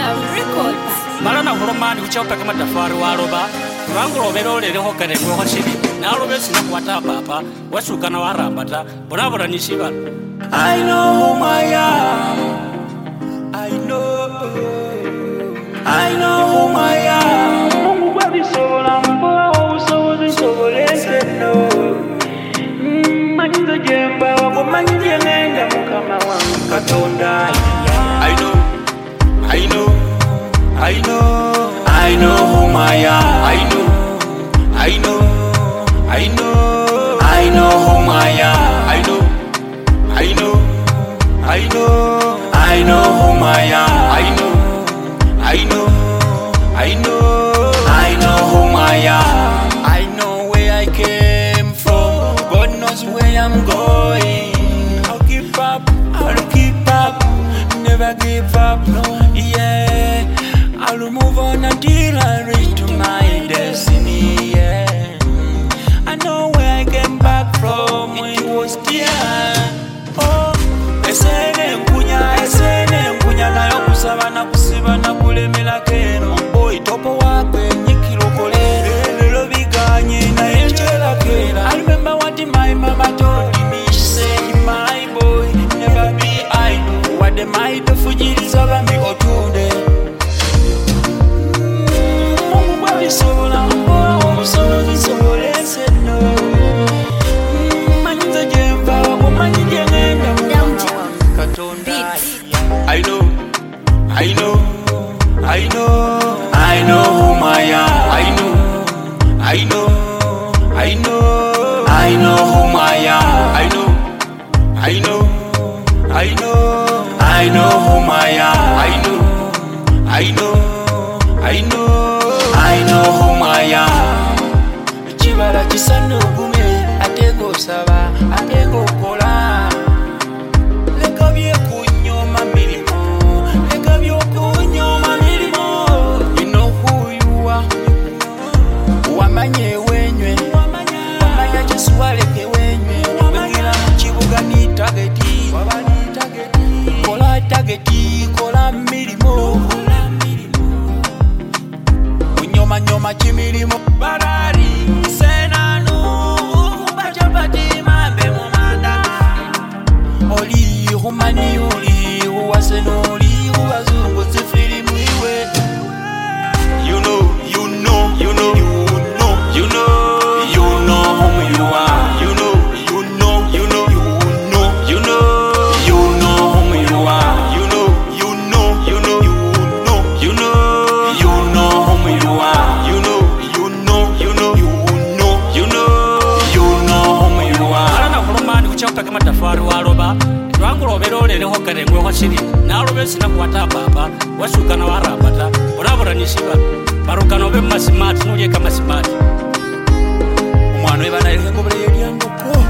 Marana Horomani, which out Takamata Waroba, Rango Vero, the Hoka, and Rohashidi, Narobes, Nakwata Papa, Wasukana Bata, Bonavara Nishiva. I know who I am. I know who I am. I know who I am. I know who I am. I know who I am. I know where I came from. God knows where I'm going. I'll keep up, never give up, no, yeah. I'll move on until I reach to my destiny, yeah. I know where I came back from, it was dear. Oh, esene mkunya na yokusaba na kusiba na kulemela keno. Boy, topo wakwe nyikilokole lelo biganye na enjela kera. I remember what my mama told me. She said, my boy, never be idle. What the might of Fujiriza me or today. I know who I am. I know who I am. I know who I am. I know who I am. Chibara chisano gume atego saba atego kola. Lekabye kunyoma milimo. You know who you are. Wamanye wenywe. Wamanya chiswaleke wenywe. Wengira mchibuga ni tageti. Kola tageti, kola milimo. Nyoma chimilimo barari senanu bachapati mambe mumanda oli humani oli huwasenoli huwazungu zifilimu iwe. You know whom you are. You know whom you are. You know whom you are. Matafari waroba rango robero le hoka ne ngwe hashiri narobe sina kwata papa wasukana warabata bonabora nishiba barukano be masimati nuje kama simati Umwana webana ile ngobere yango po